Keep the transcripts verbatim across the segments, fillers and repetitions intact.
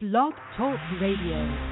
Blog Talk Radio.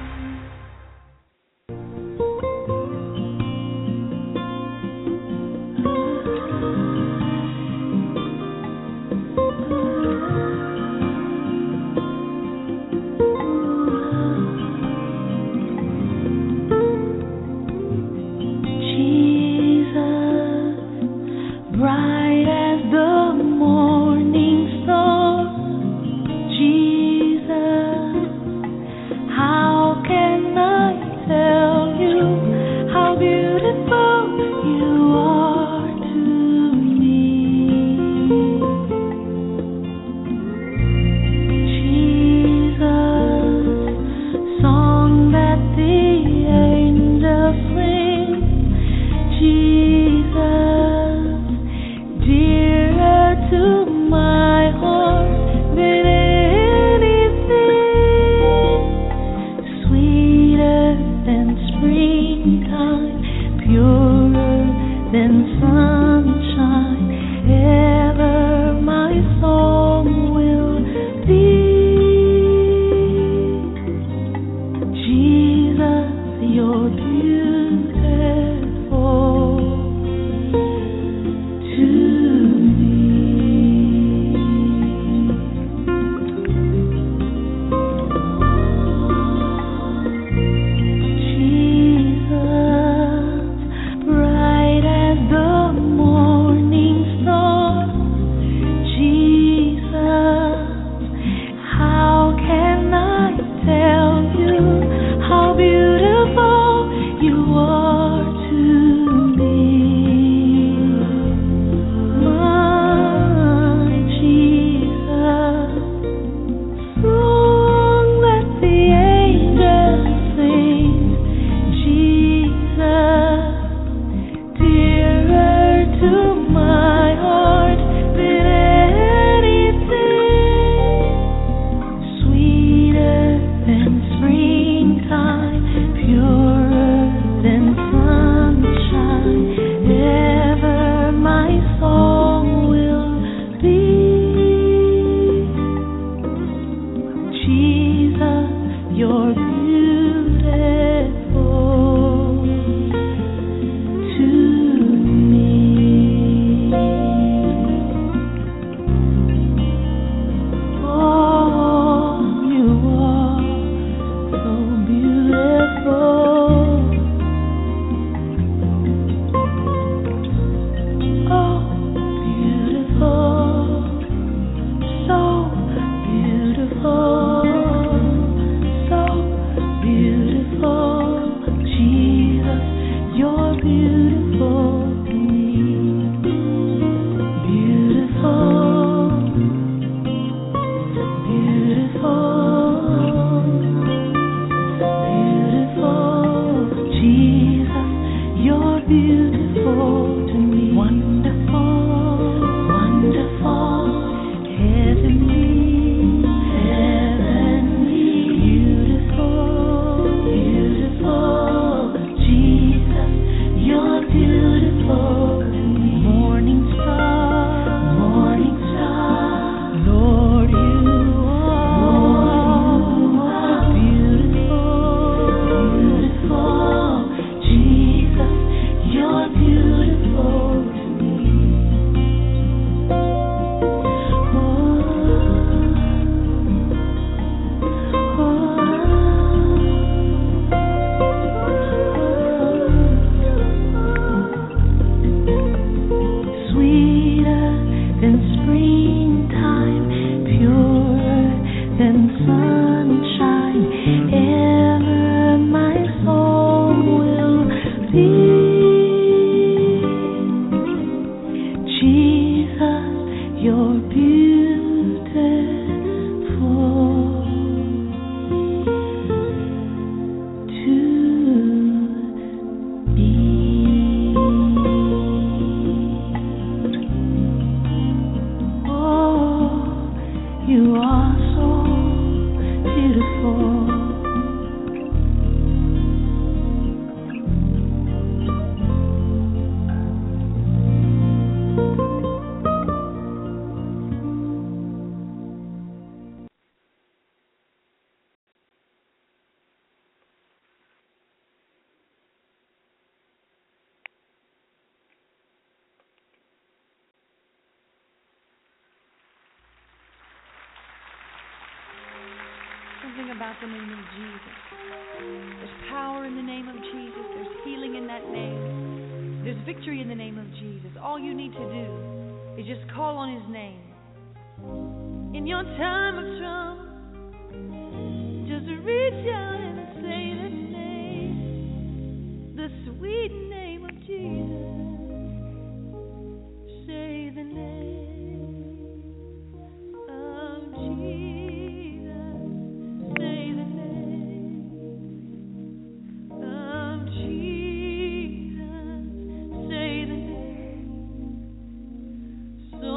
something about the name of Jesus. There's power in the name of Jesus. There's healing in that name. There's victory in the name of Jesus. All you need to do is just call on His name. In your time of trouble, just reach out and say the name, the sweet name of Jesus. Say the name of Jesus. Say the name of Jesus. Say the name. So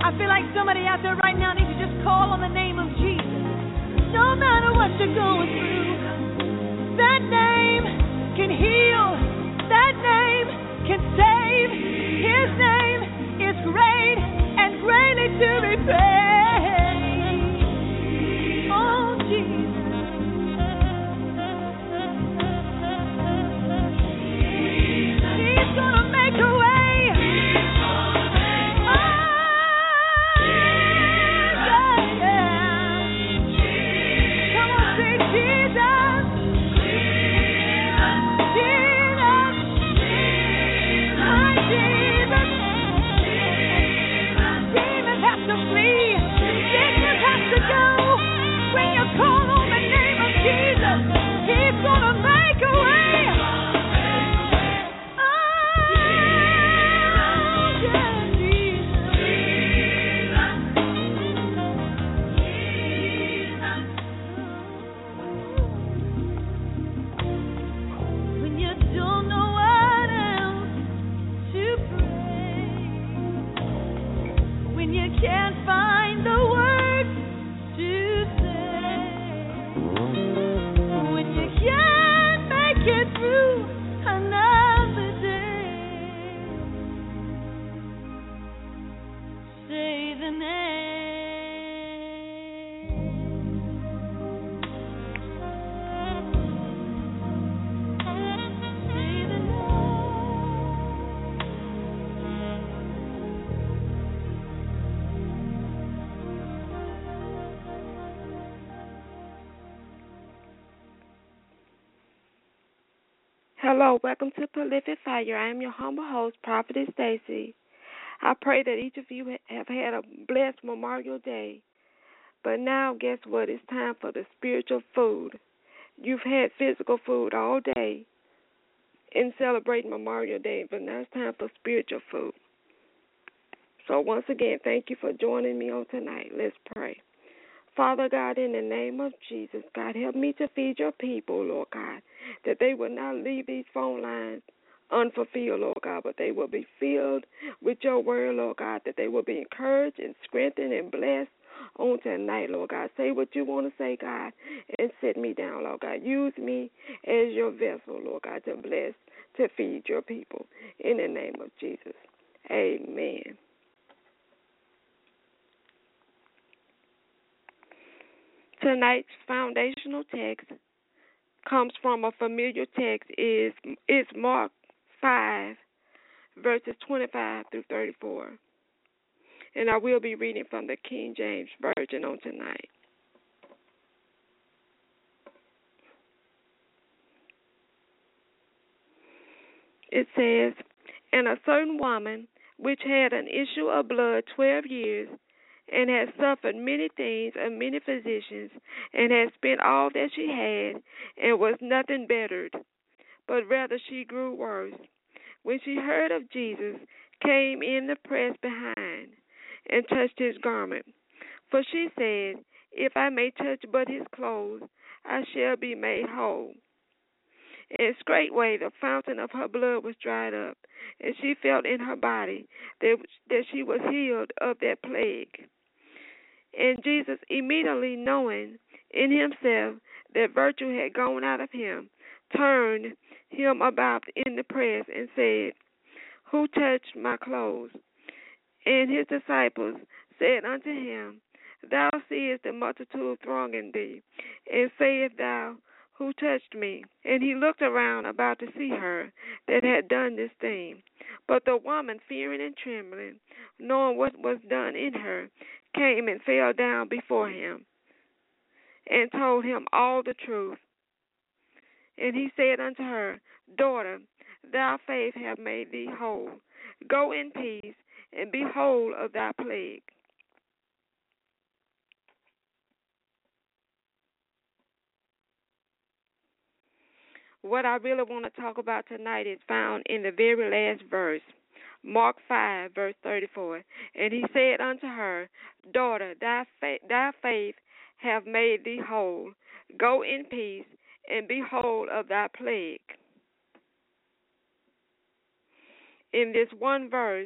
I feel like somebody out there right now needs to just call on the name of Jesus. No matter what you're going through, that name can heal. That name can save. His name is great and greatly to be praised. Oh, Jesus. He's gonna make a way. Hello, welcome to Prolific Fire. I am your humble host, Prophetess Stacy. I pray that each of you have had a blessed Memorial Day. But now, guess what? It's time for the spiritual food. You've had physical food all day in celebrating Memorial Day, but now it's time for spiritual food. So once again, thank you for joining me on tonight. Let's pray. Father God, in the name of Jesus, God, help me to feed your people, Lord God, that they will not leave these phone lines unfulfilled, Lord God, but they will be filled with your word, Lord God, that they will be encouraged and strengthened and blessed on tonight, Lord God. Say what you want to say, God, and set me down, Lord God. Use me as your vessel, Lord God, to bless, to feed your people. In the name of Jesus, amen. Tonight's foundational text comes from a familiar text. is is Mark five, verses twenty-five through thirty-four. And I will be reading from the King James Version on tonight. It says, "And a certain woman which had an issue of blood twelve years, and had suffered many things of many physicians, and had spent all that she had, and was nothing bettered, but rather she grew worse. When she heard of Jesus, came in the press behind, and touched his garment. For she said, If I may touch but his clothes, I shall be made whole. And straightway the fountain of her blood was dried up, and she felt in her body that, that she was healed of that plague. And Jesus, immediately knowing in himself that virtue had gone out of him, turned him about in the press and said, Who touched my clothes? And his disciples said unto him, Thou seest the multitude thronging thee, and sayest thou, Who touched me? And he looked around about to see her that had done this thing. But the woman, fearing and trembling, knowing what was done in her, came and fell down before him, and told him all the truth. And he said unto her, Daughter, thy faith hath made thee whole. Go in peace, and be whole of thy plague. What I really want to talk about tonight is found in the very last verse, Mark five, verse thirty-four. And he said unto her, Daughter, thy faith, thy faith hath made thee whole. Go in peace, and be whole of thy plague. In this one verse,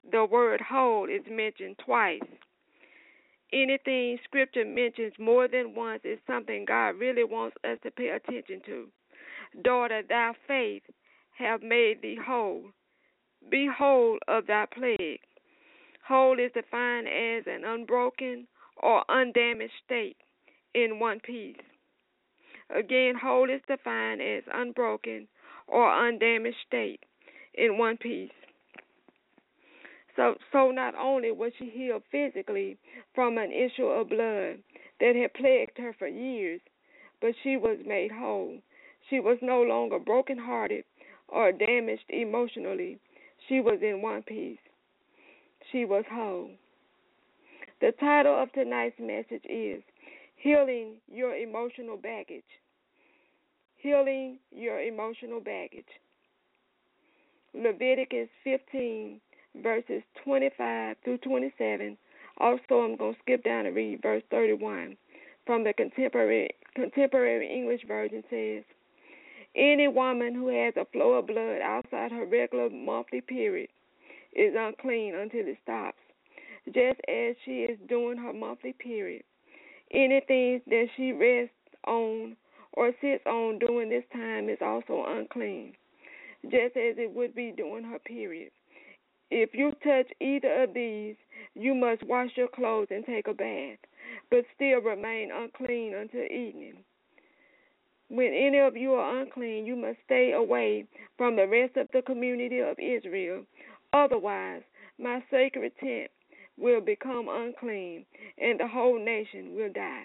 the word whole is mentioned twice. Anything Scripture mentions more than once is something God really wants us to pay attention to. Daughter, thy faith have made thee whole. Be whole of thy plague. Whole is defined as an unbroken or undamaged state in one piece. Again, whole is defined as unbroken or undamaged state in one piece. So, so not only was she healed physically from an issue of blood that had plagued her for years, but she was made whole. She was no longer brokenhearted or damaged emotionally. She was in one piece. She was whole. The title of tonight's message is Healing Your Emotional Baggage. Healing Your Emotional Baggage. Leviticus fifteen, verses twenty-five through twenty-seven. Also, I'm going to skip down and read verse thirty-one from the contemporary, contemporary English version. Says, any woman who has a flow of blood outside her regular monthly period is unclean until it stops, just as she is during her monthly period. Anything that she rests on or sits on during this time is also unclean, just as it would be during her period. If you touch either of these, you must wash your clothes and take a bath, but still remain unclean until evening. When any of you are unclean, you must stay away from the rest of the community of Israel. Otherwise, my sacred tent will become unclean, and the whole nation will die.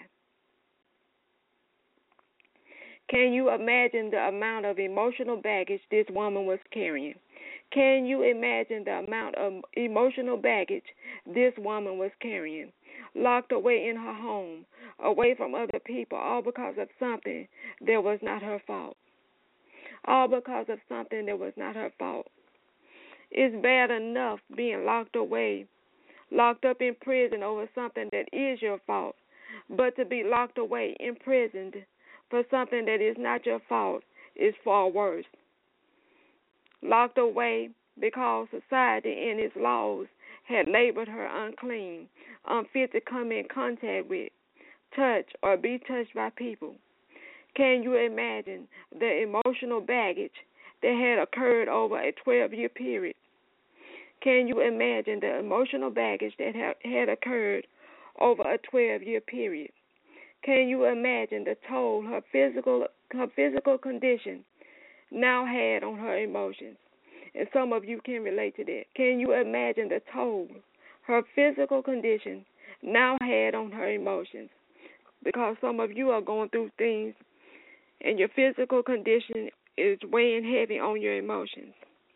Can you imagine the amount of emotional baggage this woman was carrying? Can you imagine the amount of emotional baggage this woman was carrying? Locked away in her home, away from other people, all because of something that was not her fault. All because of something that was not her fault. It's bad enough being locked away, locked up in prison over something that is your fault, but to be locked away, imprisoned for something that is not your fault is far worse. Locked away because society and its laws had labeled her unclean, unfit to come in contact with, touch, or be touched by people. Can you imagine the emotional baggage that had occurred over a twelve-year period? Can you imagine the emotional baggage that had occurred over a twelve-year period? Can you imagine the toll her physical her physical condition now had on her emotions? And some of you can relate to that. Can you imagine the toll her physical condition now had on her emotions? Because some of you are going through things and your physical condition is weighing heavy on your emotions.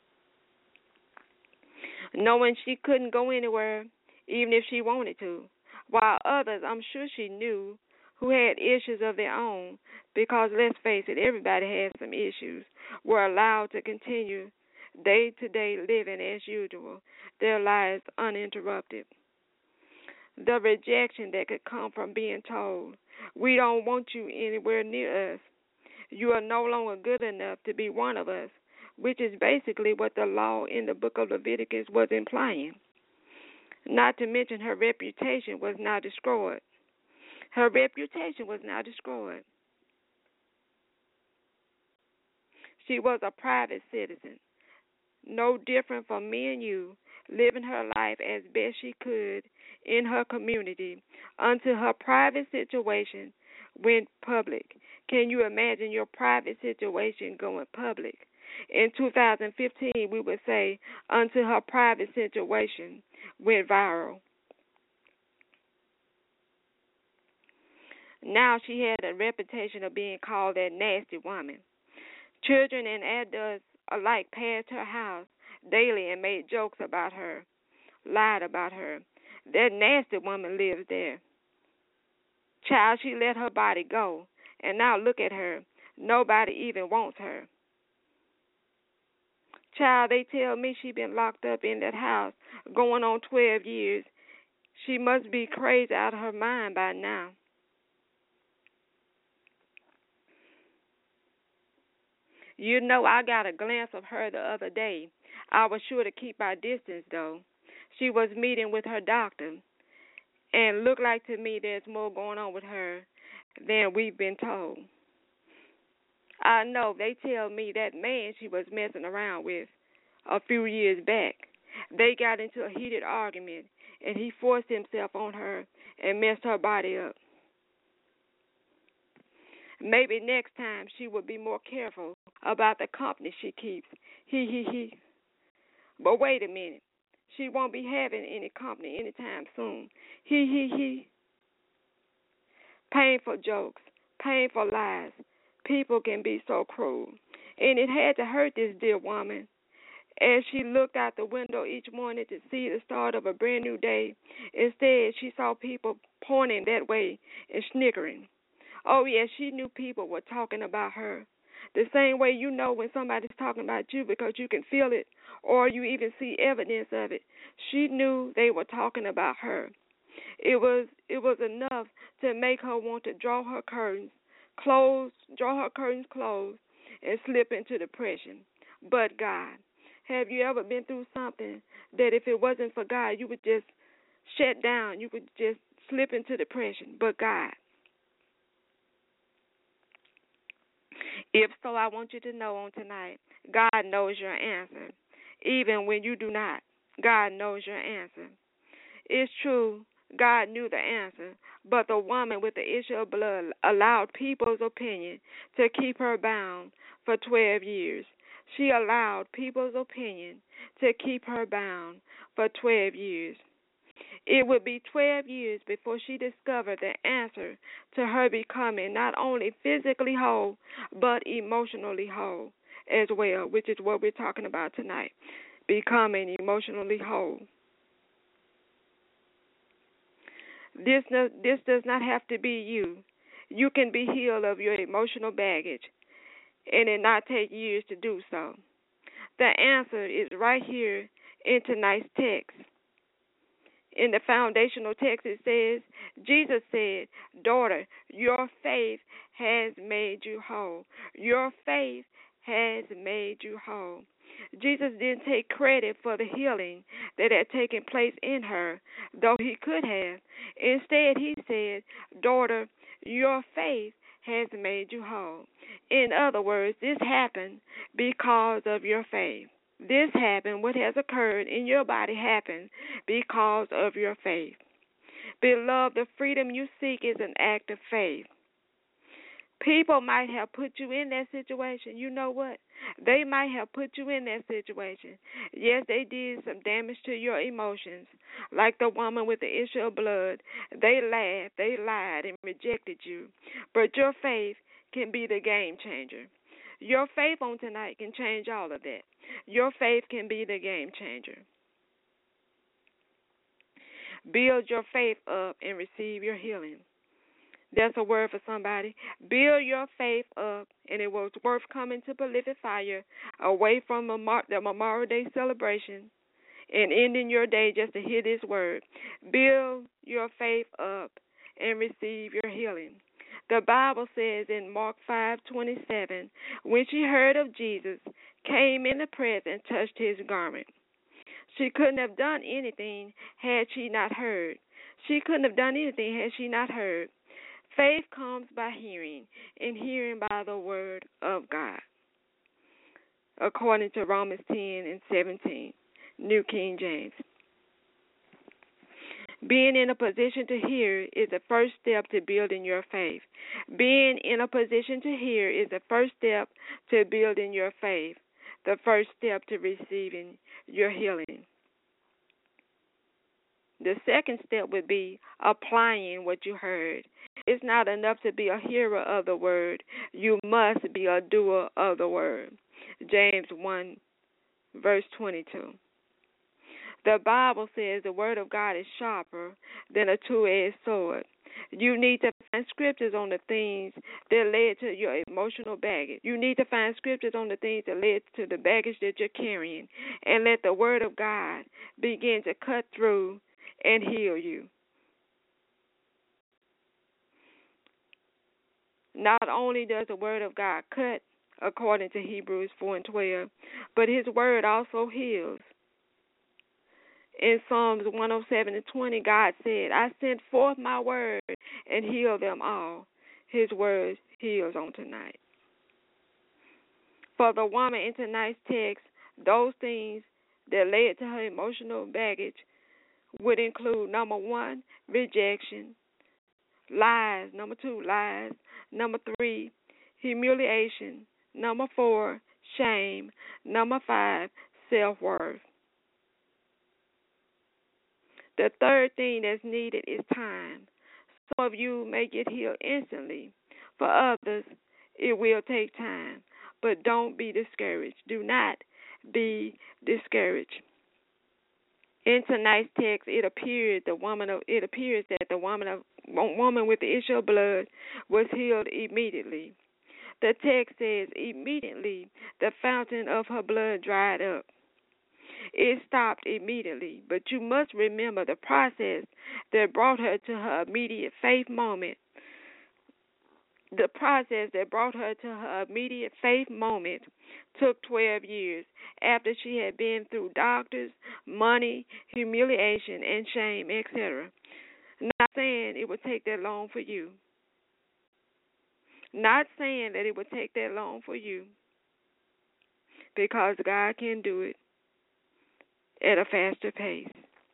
Knowing she couldn't go anywhere even if she wanted to, while others, I'm sure she knew, who had issues of their own, because let's face it, everybody has some issues, were allowed to continue day-to-day living as usual, their lives uninterrupted. The rejection that could come from being told, we don't want you anywhere near us. You are no longer good enough to be one of us, which is basically what the law in the book of Leviticus was implying. Not to mention her reputation was now destroyed. Her reputation was now destroyed. She was a private citizen, no different from me and you, living her life as best she could in her community until her private situation went public. Can you imagine your private situation going public? In two thousand fifteen, we would say until her private situation went viral. Now she had a reputation of being called that nasty woman. Children and adults alike passed her house daily and made jokes about her, lied about her. That nasty woman lives there. Child, she let her body go, and now look at her. Nobody even wants her. Child, they tell me she been locked up in that house going on twelve years. She must be crazy out of her mind by now. You know, I got a glance of her the other day. I was sure to keep my distance, though. she was meeting with her doctor, and looked like to me there's more going on with her than we've been told. I know they tell me that man she was messing around with a few years back, they got into a heated argument, and he forced himself on her and messed her body up. Maybe next time she would be more careful about the company she keeps. He, he, he. But wait a minute. She won't be having any company anytime soon. He, he, he. Painful jokes, painful lies. People can be so cruel. And it had to hurt this dear woman as she looked out the window each morning to see the start of a brand new day. Instead, she saw people pointing that way and snickering. Oh, yes, she knew people were talking about her. The same way you know when somebody's talking about you because you can feel it or you even see evidence of it. She knew they were talking about her. It was it was enough to make her want to draw her curtains, close, draw her curtains closed, and slip into depression. But God, have you ever been through something that if it wasn't for God, you would just shut down, you would just slip into depression? But God. If so, I want you to know on tonight, God knows your answer. Even when you do not, God knows your answer. It's true, God knew the answer, but the woman with the issue of blood allowed people's opinion to keep her bound for twelve years. She allowed people's opinion to keep her bound for twelve years. It would be twelve years before she discovered the answer to her becoming not only physically whole, but emotionally whole as well, which is what we're talking about tonight, becoming emotionally whole. This, no, this does not have to be you. You can be healed of your emotional baggage, and it not take years to do so. The answer is right here in tonight's text. In the foundational text, it says, Jesus said, daughter, your faith has made you whole. Your faith has made you whole. Jesus didn't take credit for the healing that had taken place in her, though he could have. Instead, he said, daughter, your faith has made you whole. In other words, this happened because of your faith. This happened, what has occurred in your body happened because of your faith. Beloved, the freedom you seek is an act of faith. People might have put you in that situation. You know what? They might have put you in that situation. Yes, they did some damage to your emotions, like the woman with the issue of blood. They laughed, they lied, and rejected you. But your faith can be the game changer. Your faith on tonight can change all of that. Your faith can be the game changer. Build your faith up and receive your healing. That's a word for somebody. Build your faith up, and it was worth coming to Prolific Fire away from the Memorial Day celebration and ending your day just to hear this word. Build your faith up and receive your healing. The Bible says in Mark five twenty-seven, when she heard of Jesus, came in the press and touched his garment. She couldn't have done anything had she not heard. She couldn't have done anything had she not heard. Faith comes by hearing, and hearing by the word of God, according to Romans ten and seventeen, New King James. Being in a position to hear is the first step to building your faith. Being in a position to hear is the first step to building your faith, the first step to receiving your healing. The second step would be applying what you heard. It's not enough to be a hearer of the word. You must be a doer of the word. James one, verse twenty-two. The Bible says the word of God is sharper than a two-edged sword. You need to find scriptures on the things that led to your emotional baggage. You need to find scriptures on the things that led to the baggage that you're carrying, and let the word of God begin to cut through and heal you. Not only does the word of God cut, according to Hebrews four and twelve, but his word also heals. In Psalms one oh seven and twenty, God said, I sent forth my word and healed them all. His word heals on tonight. For the woman in tonight's text, those things that led to her emotional baggage would include, number one, rejection, lies, number two, lies, number three, humiliation, number four, shame, number five, self-worth. The third thing that's needed is time. Some of you may get healed instantly. For others, it will take time. But don't be discouraged. Do not be discouraged. In tonight's text, it appeared the woman of, it appears that the woman of woman with the issue of blood was healed immediately. The text says immediately the fountain of her blood dried up. It stopped immediately, but you must remember the process that brought her to her immediate faith moment. The process that brought her to her immediate faith moment took twelve years after she had been through doctors, money, humiliation, and shame, et cetera. Not saying it would take that long for you. Not saying that it would take that long for you, because God can do it at a faster pace.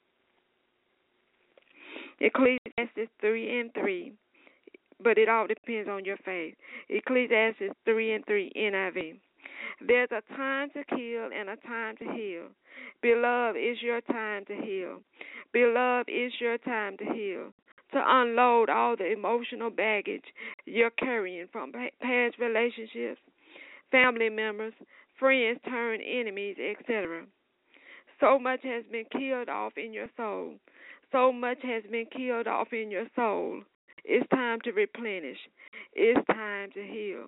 Ecclesiastes three and three, but it all depends on your faith. Ecclesiastes three and three, N I V. There's a time to kill and a time to heal. Beloved, is your time to heal. Beloved, is your time to heal. To unload all the emotional baggage you're carrying from past relationships, family members, friends turned enemies, et cetera. So much has been killed off in your soul. So much has been killed off in your soul. It's time to replenish. It's time to heal.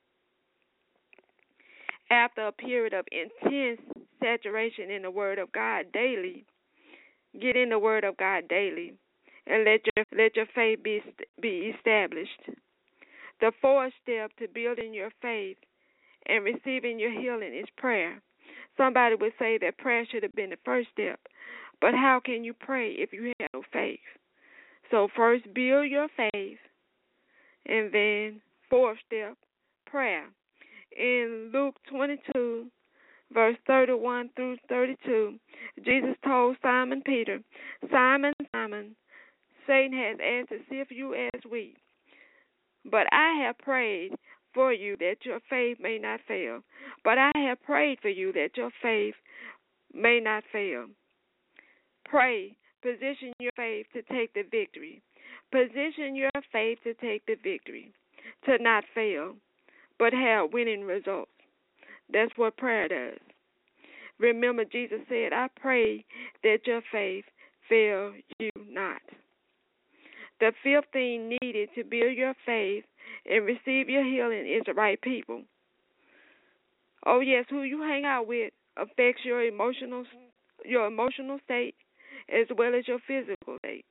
After a period of intense saturation in the Word of God daily, get in the Word of God daily, and let your let your faith be be established. The fourth step to building your faith and receiving your healing is prayer. Somebody would say that prayer should have been the first step, but how can you pray if you have no faith? So first build your faith, and then fourth step, prayer. In Luke twenty-two, verse thirty-one through thirty-two, Jesus told Simon Peter, Simon, Simon, Satan has asked to sift you as wheat, but I have prayed for you that your faith may not fail. But I have prayed for you that your faith may not fail. Pray. Position your faith to take the victory. Position your faith to take the victory, to not fail, but have winning results. That's what prayer does. Remember, Jesus said, I pray that your faith fail you not. The fifth thing needed to build your faith and receive your healing is the right people. Oh yes, who you hang out with affects your emotional your emotional state as well as your physical state.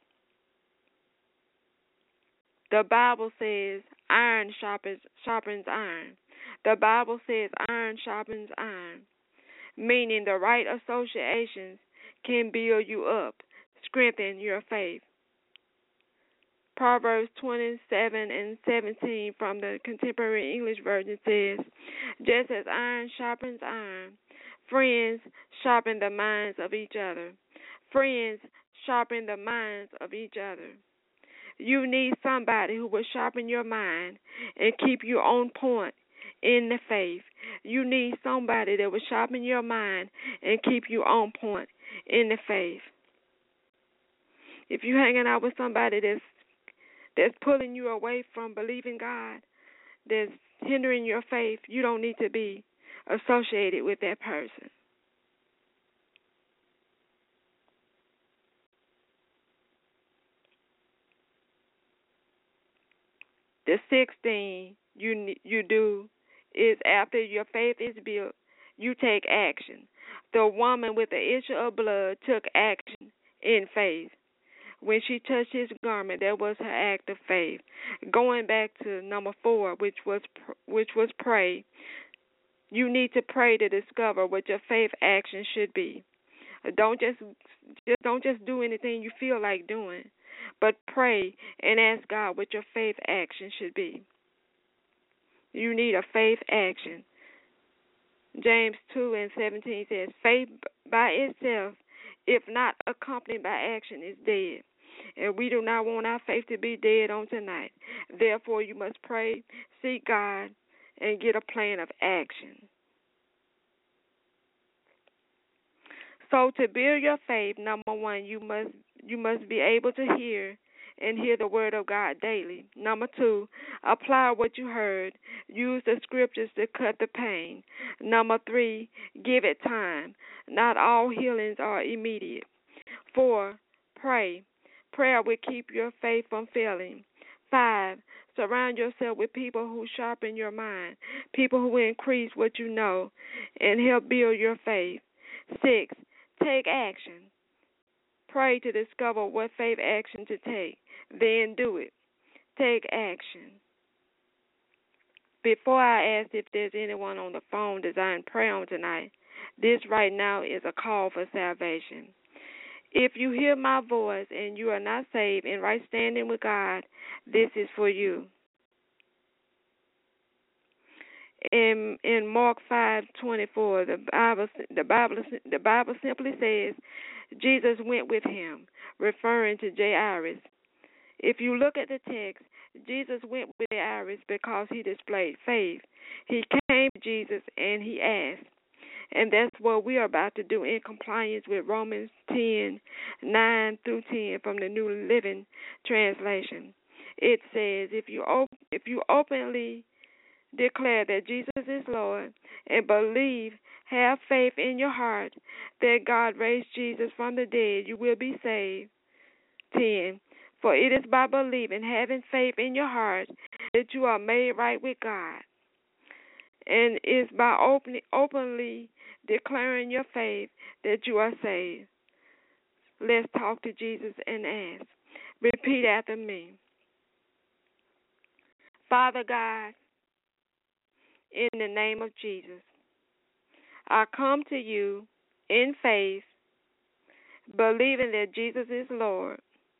The Bible says iron sharpens sharpens iron. The Bible says iron sharpens iron, meaning the right associations can build you up, strengthen your faith. Proverbs twenty-seven and seventeen from the Contemporary English Version says, just as iron sharpens iron, friends sharpen the minds of each other. Friends sharpen the minds of each other. You need somebody who will sharpen your mind and keep you on point in the faith. You need somebody that will sharpen your mind and keep you on point in the faith. If you're hanging out with somebody that's that's pulling you away from believing God, that's hindering your faith, you don't need to be associated with that person. The sixth thing you you do is after your faith is built, you take action. The woman with the issue of blood took action in faith. When she touched his garment, that was her act of faith. Going back to number four, which was which was pray. You need to pray to discover what your faith action should be. Don't just just don't just do anything you feel like doing, but pray and ask God what your faith action should be. You need a faith action. James two and seventeen says, faith by itself, if not accompanied by action, is dead. And we do not want our faith to be dead on tonight. Therefore, you must pray, seek God, and get a plan of action. So to build your faith, number one, you must you must be able to hear and hear the word of God daily. Number two, apply what you heard. Use the scriptures to cut the pain. Number three, give it time. Not all healings are immediate. Four, pray. Prayer will keep your faith from failing. Five, surround yourself with people who sharpen your mind, people who increase what you know and help build your faith. Six, take action. Pray to discover what faith action to take. Then do it. Take action. Before I ask if there's anyone on the phone desiring prayer on tonight, this right now is a call for salvation. If you hear my voice and you are not saved and right standing with God, this is for you. In in Mark five twenty four, the Bible the Bible the Bible simply says Jesus went with him, referring to Jairus. If you look at the text, Jesus went with Jairus because he displayed faith. He came to Jesus and he asked. And that's what we are about to do in compliance with Romans ten, nine through ten from the New Living Translation. It says, if you op- if you openly declare that Jesus is Lord and believe, have faith in your heart that God raised Jesus from the dead, you will be saved. ten. For it is by believing, having faith in your heart, that you are made right with God. And it's by open, openly declaring your faith that you are saved. Let's talk to Jesus and ask. Repeat after me. Father God, in the name of Jesus, I come to you in faith, believing that Jesus is Lord,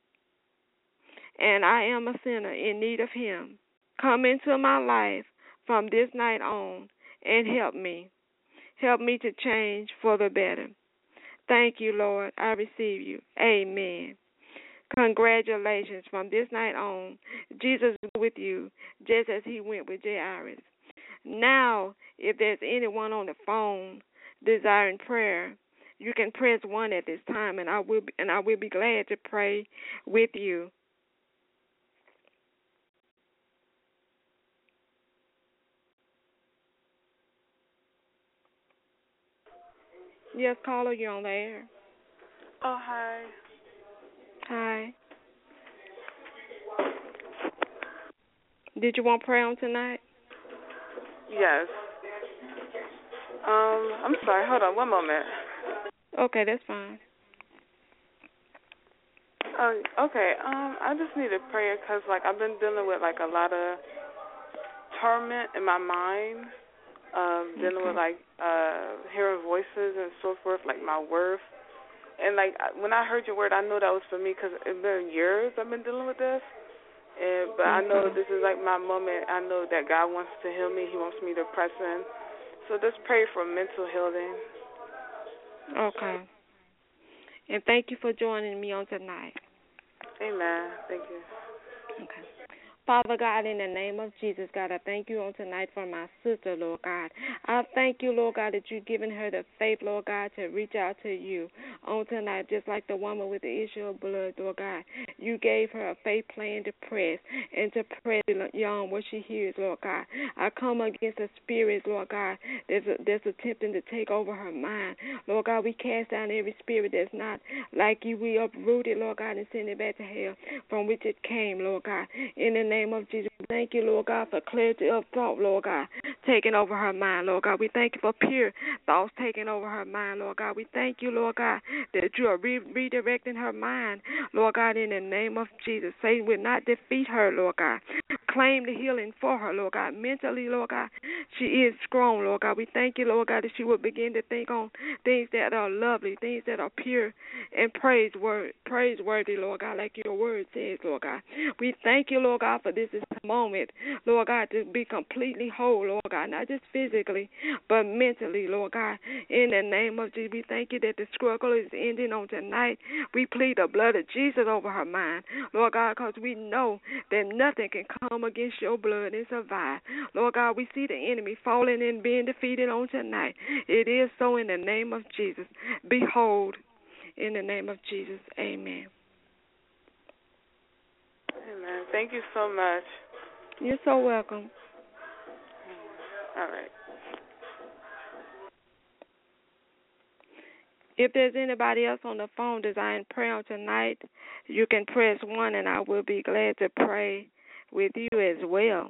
and I am a sinner in need of him. Come into my life from this night on and help me. Help me to change for the better. Thank you, Lord. I receive you. Amen. Congratulations. From this night on, Jesus is with you, just as he went with Jairus. Now, if there's anyone on the phone desiring prayer, you can press one at this time, and I will be, and I will be glad to pray with you. Yes, caller, you're on the air. Oh, hi. Hi. Did you want prayer on tonight? Yes. Um, I'm sorry. Hold on one moment. Okay, that's fine. Uh, okay. Um, I just need a prayer because, like, I've been dealing with like a lot of torment in my mind. Um, dealing okay. with like uh, hearing voices and so forth, like my worth. And like when I heard your word, I know that was for me because it's been years I've been dealing with this. And but okay. I know this is like my moment. I know that God wants to heal me. He wants me to press in. So just pray for mental healing. Okay. And thank you for joining me on tonight. Amen. Thank you. Okay. Father God, in the name of Jesus, God, I thank you on tonight for my sister, Lord God. I thank you, Lord God, that you've given her the faith, Lord God, to reach out to you on tonight, just like the woman with the issue of blood, Lord God. You gave her a faith plan to press and to press beyond what she hears, Lord God. I come against the spirits, Lord God, that's, that's attempting to take over her mind. Lord God, we cast down every spirit that's not like you. We uproot it, Lord God, and send it back to hell from which it came, Lord God. In the name of Jesus, thank you, Lord God, for clarity of thought, Lord God. taking over her mind, Lord God. We thank you for pure thoughts taking over her mind, Lord God. We thank you, Lord God, that you are re- redirecting her mind, Lord God, in the name of Jesus. Satan will not defeat her, Lord God. Claim the healing for her, Lord God. Mentally, Lord God, she is strong, Lord God. We thank you, Lord God, that she will begin to think on things that are lovely, things that are pure and praiseworthy, praiseworthy, Lord God, like your word says, Lord God. We thank you, Lord God, for this moment, Lord God, to be completely whole, Lord God, not just physically, but mentally, Lord God. In the name of Jesus, we thank you that the struggle is ending on tonight. We plead the blood of Jesus over her mind, Lord God, because we know that nothing can come against your blood and survive. Lord God, we see the enemy falling and being defeated on tonight. It is so in the name of Jesus. Behold, in the name of Jesus, amen. Amen. Thank you so much. You're so welcome. All right. If there's anybody else on the phone desiring prayer on tonight, you can press one, and I will be glad to pray with you as well.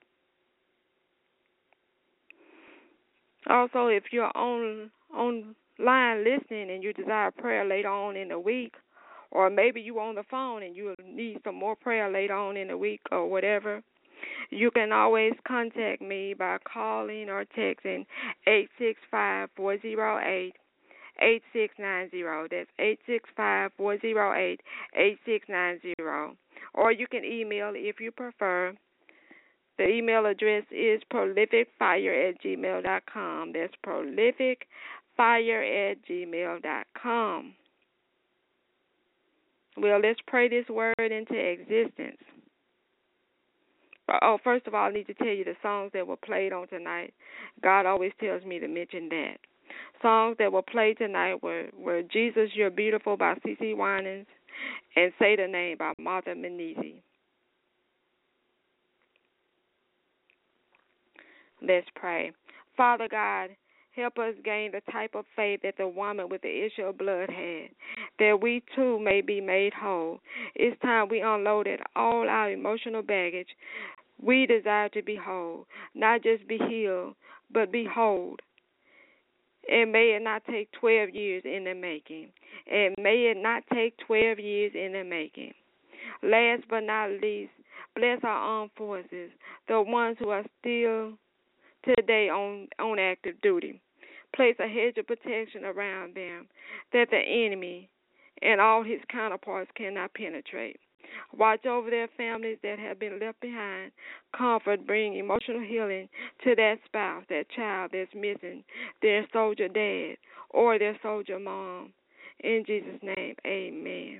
Also, if you're on online listening and you desire prayer later on in the week, or maybe you're on the phone and you need some more prayer later on in the week or whatever, you can always contact me by calling or texting eight six five, four zero eight, eight six nine zero. That's eight six five, four zero eight, eight six nine zero. Or you can email if you prefer. The email address is prolific fire at gmail dot com. That's prolific fire at gmail dot com. Well, let's pray this word into existence. Oh, first of all, I need to tell you the songs that were played on tonight. God always tells me to mention that. Songs that were played tonight were, were Jesus, You're Beautiful by C C Winans and Say the Name by Martha Menezes. Let's pray. Father God, help us gain the type of faith that the woman with the issue of blood had, that we too may be made whole. It's time we unloaded all our emotional baggage. We desire to be whole, not just be healed, but be whole. And may it not take twelve years in the making. And may it not take twelve years in the making. Last but not least, bless our armed forces, the ones who are still today on, on active duty. Place a hedge of protection around them that the enemy and all his counterparts cannot penetrate. Watch over their families that have been left behind. Comfort, bring emotional healing to that spouse, that child that's missing, their soldier dad or their soldier mom. In Jesus' name, amen.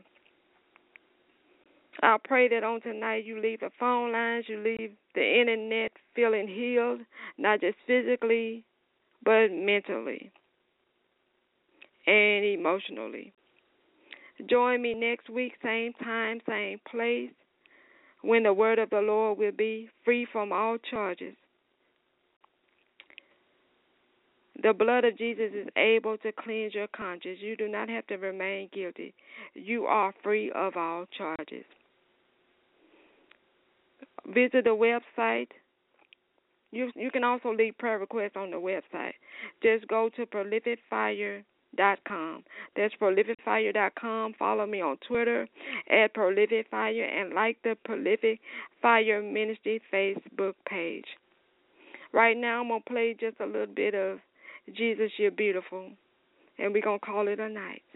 I pray that on tonight you leave the phone lines, you leave the internet feeling healed, not just physically, but mentally and emotionally. Join me next week, same time, same place, when the word of the Lord will be free from all charges. The blood of Jesus is able to cleanse your conscience. You do not have to remain guilty. You are free of all charges. Visit the website. You you can also leave prayer requests on the website. Just go to prolific fire dot com. That's prolific fire dot com. Follow me on Twitter at Prolific Fire and like the Prolific Fire Ministry Facebook page. Right now I'm going to play just a little bit of Jesus, You're Beautiful, and we're going to call it a night.